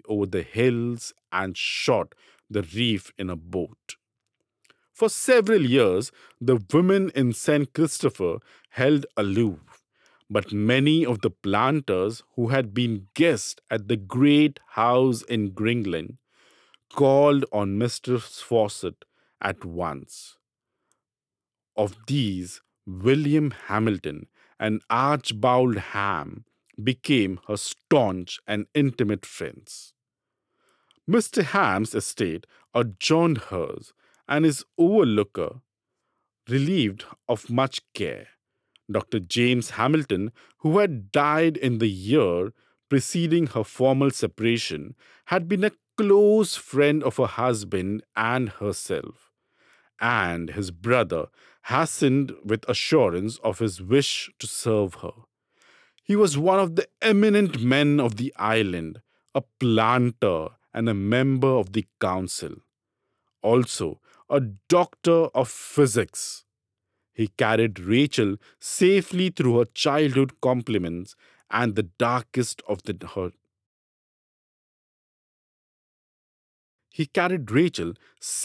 over the hills and shot the reef in a boat. For several years, the women in St. Christopher held aloof, but many of the planters who had been guests at the great house in Gringling called on Mistress Fawcett at once. Of these, William Hamilton and Archibald Ham became her staunch and intimate friends. Mr. Ham's estate adjoined hers, and his overlooker relieved of much care. Dr. James Hamilton, who had died in the year preceding her formal separation, had been a close friend of her husband and herself, and his brother hastened with assurance of his wish to serve her. He was one of the eminent men of the island, a planter and a member of the council, also a doctor of physics. He carried Rachel safely through her childhood compliments and the darkest of the her. He carried Rachel